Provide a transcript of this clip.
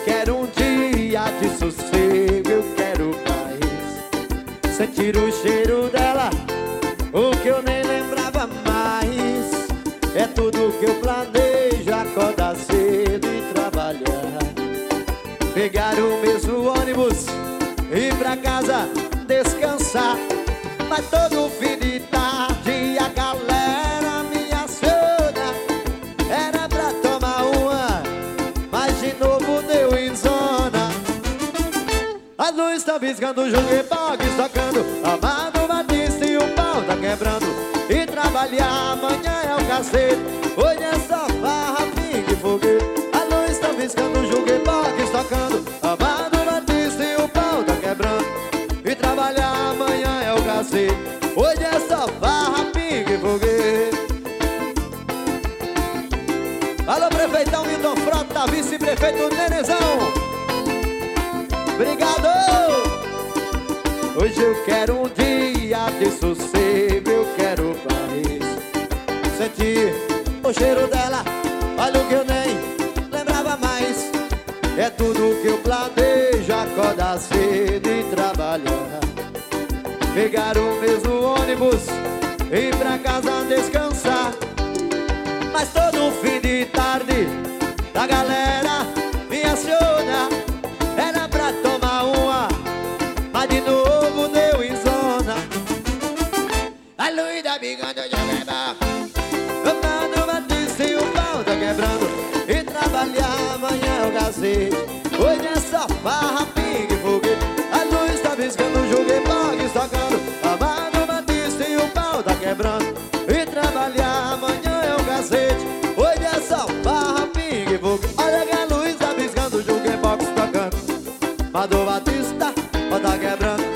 quero um dia de sossego, eu quero paz. Sentir o cheiro dela, o que eu nem lembrava mais. É tudo que eu planejo, acordar cedo e trabalhar. Pegar o mesmo ônibus, ir pra casa descansar. Mas todo fim de tarde a galera me aciona. Era pra tomar uma, mas de novo deu em zona. A luz tá piscando, o jukebox tocando, Amado Batista e o pau tá quebrando. E trabalhar amanhã é o cacete, hoje é só farra, pingue e foguete. A luz tá piscando, o jukebox tocando, Amado Batista e o pau tá quebrando. E trabalhar amanhã é o cacete, hoje é só farra, pingue e foguete. Alô, prefeitão Milton Frota, vice-prefeito Nenezão, obrigado! Hoje eu quero um dia de sossego, eu quero paz. Sentir o cheiro dela, olha o que eu nem lembrava mais. É tudo que eu planejo, acordar cedo e trabalhar. Pegar o mesmo ônibus, ir pra casa descansar. Mas todo fim de tarde a galera me aciona. Era pra tomar uma, mas de novo deu em zona. A luz da biganda joga Amado Batista e o pau tá quebrando. E trabalhar amanhã é o cacete, hoje é só farra, pingue e foguete. A luz tá piscando, o jukebox tocando, Amado Batista e o pau tá quebrando. E trabalhar amanhã é o cacete, hoje é só farra, pingue e foguete. Olha que a luz tá piscando, o jukebox tocando, Amado Batista, ó tá quebrando.